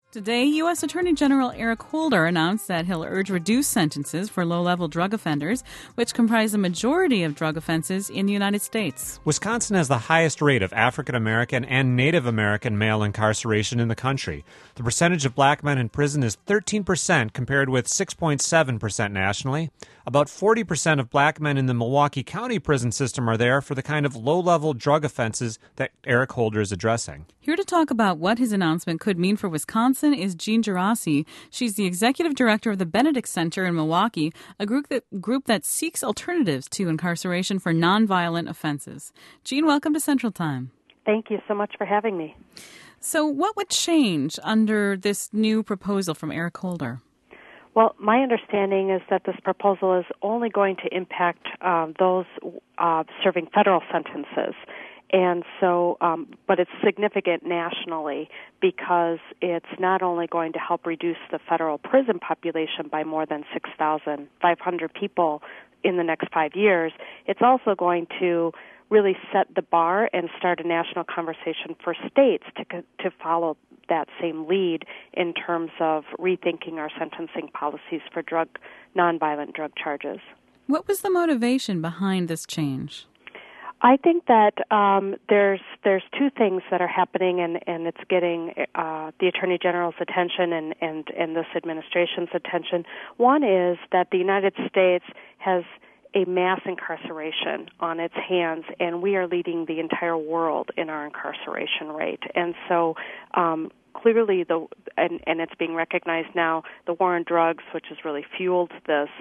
Today, U.S. Attorney General Eric Holder announced that he'll urge reduced sentences for low-level drug offenders, which comprise the majority of drug offenses in the United States. Wisconsin has the highest rate of African American and Native American male incarceration in the country. The percentage of black men in prison is 13% compared with 6.7% nationally. About 40% of black men in the Milwaukee County prison system are there for the kind of low-level drug offenses that Eric Holder is addressing. Here to talk about what his announcement could mean for Wisconsin is Jean Gerasi. She's the executive director of the Benedict Center in Milwaukee, a group that seeks alternatives to incarceration for nonviolent offenses. Jean, welcome to Central Time. Thank you so much for having me. So what would change under this new proposal from Eric Holder? Well, my understanding is that this proposal is only going to impact those serving federal sentences. And so, but it's significant nationally because it's not only going to help reduce the federal prison population by more than 6,500 people in the next 5 years, it's also going to really set the bar and start a national conversation for states to follow that same lead in terms of rethinking our sentencing policies for nonviolent drug charges. What was the motivation behind this change? I think that there's two things that are happening, and it's getting the Attorney General's attention and this administration's attention. One is that the United States has a mass incarceration on its hands, and we are leading the entire world in our incarceration rate. And so clearly, and it's being recognized now, the war on drugs, which has really fueled this,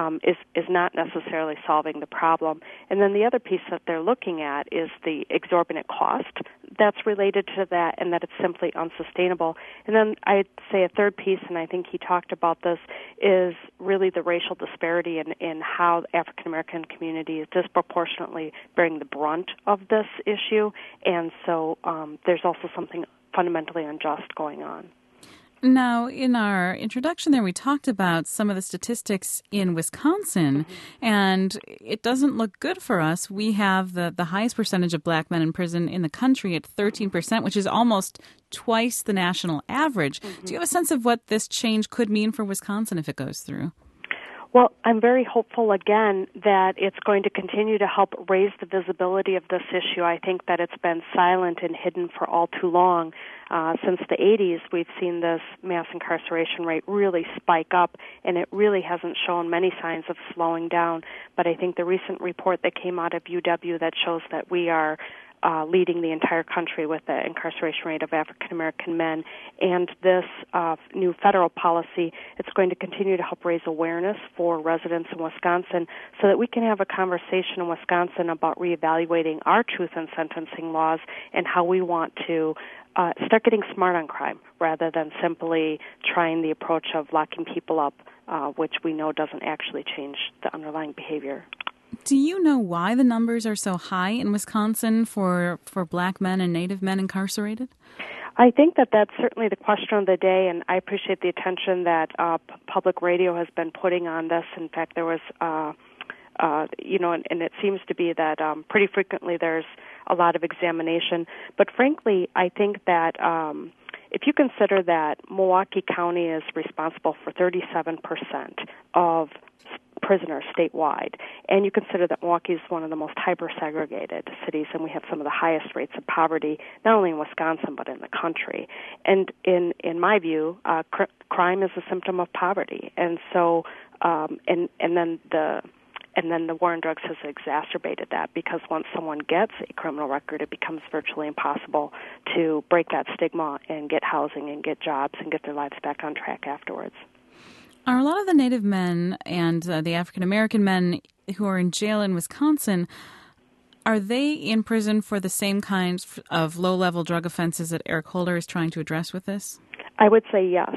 is not necessarily solving the problem. And then the other piece that they're looking at is the exorbitant cost that's related to that, and that it's simply unsustainable. And then I'd say a third piece, and I think he talked about this, is really the racial disparity in how the African American community is disproportionately bearing the brunt of this issue. And so there's also something fundamentally unjust going on. Now, in our introduction there, we talked about some of the statistics in Wisconsin, and it doesn't look good for us. We have the highest percentage of black men in prison in the country at 13%, which is almost twice the national average. Do you have a sense of what this change could mean for Wisconsin if it goes through? Well, I'm very hopeful, again, that it's going to continue to help raise the visibility of this issue. I think that it's been silent and hidden for all too long. Since the 80s, we've seen this mass incarceration rate really spike up, and it really hasn't shown many signs of slowing down. But I think the recent report that came out of UW that shows that we are leading the entire country with the incarceration rate of African American men, and this new federal policy, it's going to continue to help raise awareness for residents in Wisconsin so that we can have a conversation in Wisconsin about reevaluating our truth in sentencing laws and how we want to start getting smart on crime rather than simply trying the approach of locking people up, which we know doesn't actually change the underlying behavior. Do you know why the numbers are so high in Wisconsin for black men and Native men incarcerated? I think that that's certainly the question of the day, and I appreciate the attention that public radio has been putting on this. In fact, there was, and it seems to be that pretty frequently there's a lot of examination. But frankly, I think that if you consider that Milwaukee County is responsible for 37% of prisoners statewide, and you consider that Milwaukee is one of the most hyper-segregated cities, and we have some of the highest rates of poverty, not only in Wisconsin but in the country. And in my view, crime is a symptom of poverty, and so and then the war on drugs has exacerbated that, because once someone gets a criminal record, it becomes virtually impossible to break that stigma and get housing and get jobs and get their lives back on track afterwards. Are a lot of the Native men and the African American men who are in jail in Wisconsin, are they in prison for the same kinds of low-level drug offenses that Eric Holder is trying to address with this? I would say yes.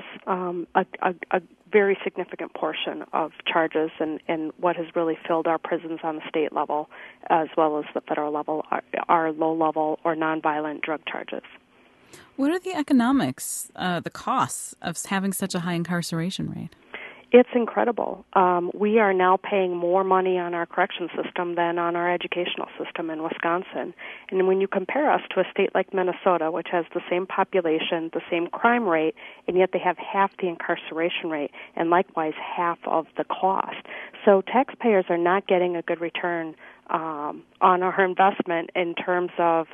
A very significant portion of charges and what has really filled our prisons on the state level as well as the federal level are low-level or nonviolent drug charges. What are the economics, the costs of having such a high incarceration rate? It's incredible. We are now paying more money on our correction system than on our educational system in Wisconsin. And when you compare us to a state like Minnesota, which has the same population, the same crime rate, and yet they have half the incarceration rate and likewise half of the cost. So taxpayers are not getting a good return on our investment in terms of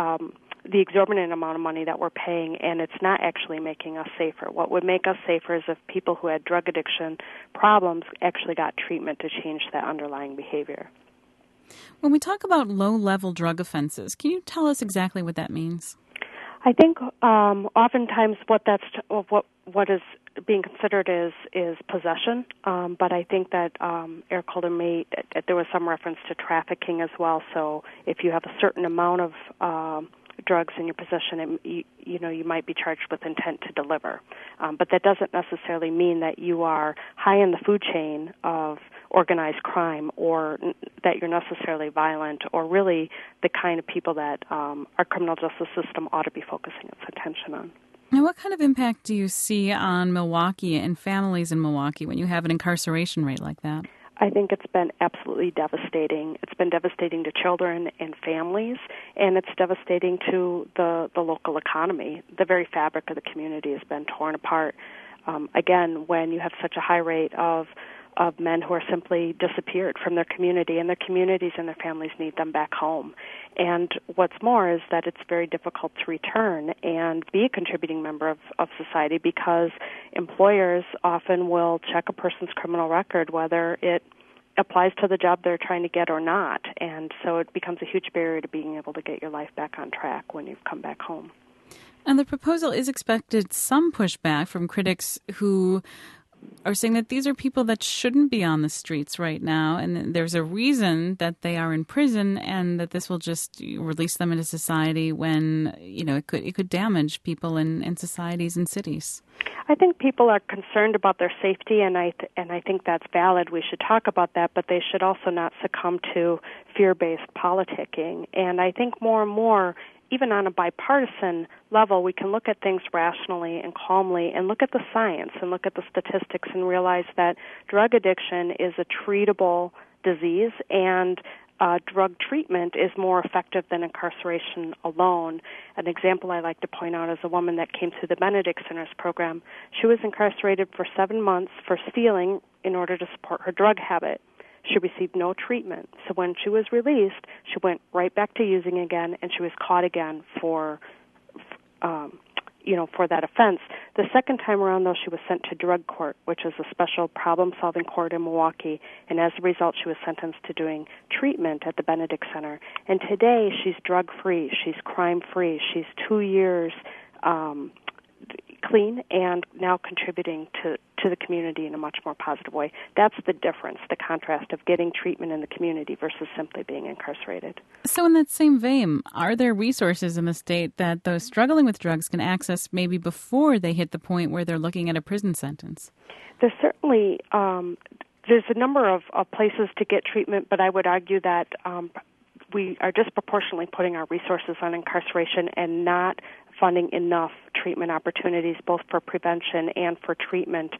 the exorbitant amount of money that we're paying, and it's not actually making us safer. What would make us safer is if people who had drug addiction problems actually got treatment to change that underlying behavior. When we talk about low-level drug offenses, can you tell us exactly what that means? I think oftentimes what is being considered is possession, but I think that Eric Holder there was some reference to trafficking as well. So if you have a certain amount of drugs in your possession, you might be charged with intent to deliver. But that doesn't necessarily mean that you are high in the food chain of organized crime or that you're necessarily violent or really the kind of people that our criminal justice system ought to be focusing its attention on. Now, what kind of impact do you see on Milwaukee and families in Milwaukee when you have an incarceration rate like that? I think it's been absolutely devastating. It's been devastating to children and families, and it's devastating to the local economy. The very fabric of the community has been torn apart. Again, when you have such a high rate of men who are simply disappeared from their community, and their communities and their families need them back home. And what's more is that it's very difficult to return and be a contributing member of society because employers often will check a person's criminal record whether it applies to the job they're trying to get or not. And so it becomes a huge barrier to being able to get your life back on track when you've come back home. And the proposal is expected some pushback from critics who are saying that these are people that shouldn't be on the streets right now, and there's a reason that they are in prison, and that this will just release them into society when it could damage people in societies and cities. I think people are concerned about their safety, and I think that's valid. We should talk about that, but they should also not succumb to fear-based politicking. And I think more and more, even on a bipartisan level, we can look at things rationally and calmly and look at the science and look at the statistics and realize that drug addiction is a treatable disease and drug treatment is more effective than incarceration alone. An example I like to point out is a woman that came through the Benedict Center's program. She was incarcerated for 7 months for stealing in order to support her drug habit. She received no treatment. So when she was released, she went right back to using again, and she was caught again for that offense. The second time around, though, she was sent to drug court, which is a special problem-solving court in Milwaukee, and as a result, she was sentenced to doing treatment at the Benedict Center. And today, she's drug-free, she's crime-free, she's 2 years clean and now contributing to the community in a much more positive way. That's the difference, the contrast of getting treatment in the community versus simply being incarcerated. So in that same vein, are there resources in the state that those struggling with drugs can access maybe before they hit the point where they're looking at a prison sentence? There's certainly there's a number of places to get treatment, but I would argue that we are disproportionately putting our resources on incarceration and not funding enough treatment opportunities, both for prevention and for treatment,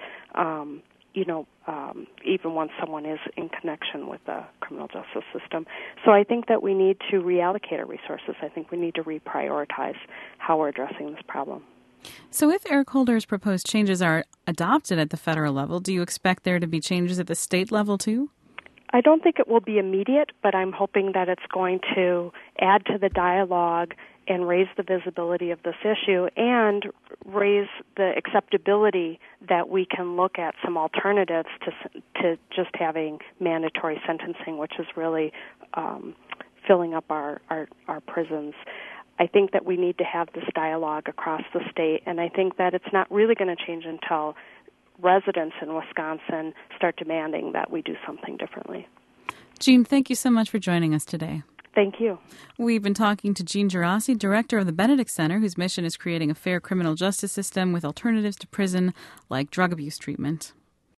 even when someone is in connection with the criminal justice system. So I think that we need to reallocate our resources. I think we need to reprioritize how we're addressing this problem. So if Eric Holder's proposed changes are adopted at the federal level, do you expect there to be changes at the state level too? I don't think it will be immediate, but I'm hoping that it's going to add to the dialogue and raise the visibility of this issue and raise the acceptability that we can look at some alternatives to just having mandatory sentencing, which is really filling up our prisons. I think that we need to have this dialogue across the state, and I think that it's not really going to change until residents in Wisconsin start demanding that we do something differently. Jean, thank you so much for joining us today. Thank you. We've been talking to Jean Gerasi, director of the Benedict Center, whose mission is creating a fair criminal justice system with alternatives to prison like drug abuse treatment.